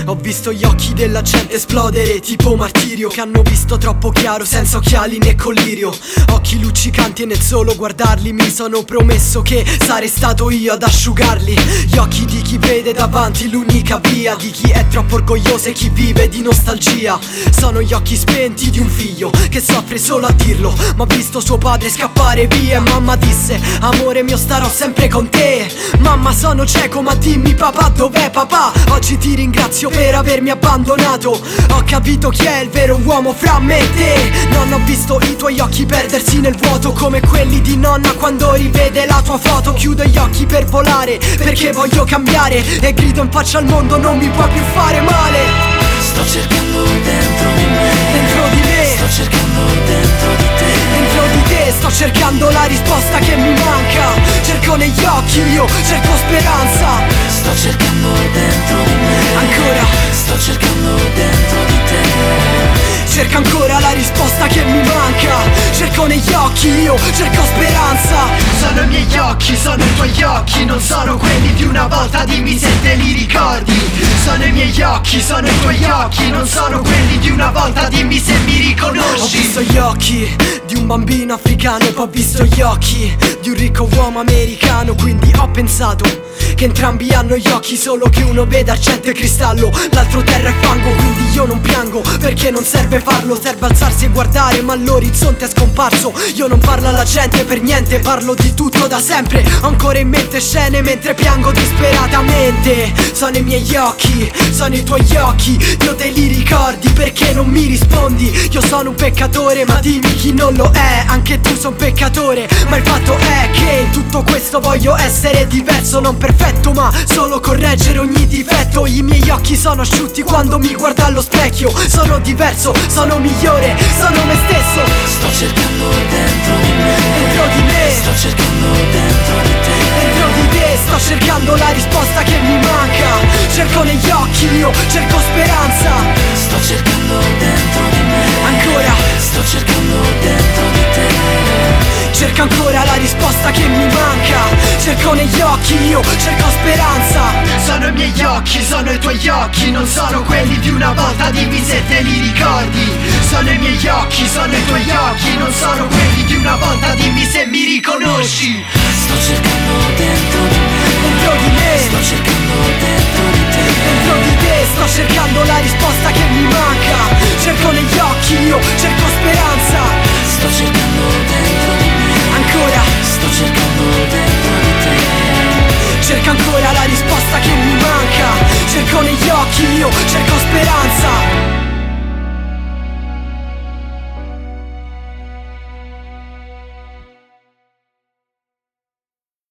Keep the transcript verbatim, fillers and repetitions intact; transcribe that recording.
Ho visto gli occhi della gente esplodere tipo martirio, che hanno visto troppo chiaro senza occhiali né collirio. Occhi luccicanti e nel solo guardarli mi sono promesso che sarei stato io ad asciugarli. Gli occhi di chi vede davanti l'unica via, di chi è troppo orgoglioso e chi vive di nostalgia. Sono gli occhi spenti di un figlio che soffre solo a dirlo, ma ho visto suo padre scappare via. Mamma disse: amore mio, starò sempre con te. Mamma, sono cieco ma dimmi papà, dov'è papà? Oggi ti ringrazio per avermi abbandonato. Ho capito chi è il vero uomo fra me e te. Non ho visto i tuoi occhi perdersi nel vuoto come quelli di nonna quando rivede la tua foto. Chiudo gli occhi per volare perché voglio cambiare e grido in faccia al mondo: non mi puoi più fare male. Sto cercando dentro di me, dentro di me, sto cercando dentro di te, dentro di te sto cercando la risposta che mi manca. Cerco negli occhi, io cerco speranza. sto cercando dentro di me, Ancora, sto cercando dentro di te. cerco ancora la risposta che mi manca. Cerco negli occhi, io cerco speranza. Sono i miei occhi, sono i tuoi occhi, non sono quelli di una volta, dimmi se te li ricordi. Sono i miei occhi, sono i tuoi occhi, non sono quelli di una volta, dimmi se mi riconosci. Ho visto gli occhi di un bambino africano, poi ho visto gli occhi di un ricco uomo americano. Quindi ho pensato che entrambi hanno gli occhi, solo che uno vede argento e cristallo, l'altro terra e fango. Quindi io non piango perché non serve farlo, serve alzarsi e guardare, ma l'orizzonte è scomparso. Io non parlo alla gente per niente, parlo di tutto da sempre. Ho ancora in mente scene mentre piango disperatamente. Sono i miei occhi, sono i tuoi occhi, io te li ricordi perché non mi rispondi. Io sono un peccatore, ma dimmi chi non lo è. Anche tu sei un peccatore, ma il fatto è che in tutto questo voglio essere diverso, non perfetto ma solo correggere ogni difetto. I miei occhi sono asciutti quando mi guardo allo specchio. Sono diverso, sono migliore, sono me stesso. Sto cercando dentro di me, dentro di me, sto cercando dentro di te, dentro di te sto cercando la risposta che mi manca. Cerco negli occhi, io cerco speranza. sto cercando dentro di me, Ancora, sto cercando dentro di te. cerco ancora la risposta che mi manca. Cerco negli occhi, io cerco speranza. Sono i miei occhi, sono i tuoi occhi, non sono quelli di una volta, dimmi se te li ricordi. Sono i miei occhi, sono i tuoi occhi, non sono quelli di una volta, dimmi se mi riconosci. Sto cercando dentro di me, Dentro di me, sto cercando dentro di te, dentro di te sto cercando la risposta che mi manca. Cerco negli occhi, io cerco speranza. sto cercando dentro di me, Ancora, sto cercando dentro di te. cerco ancora la risposta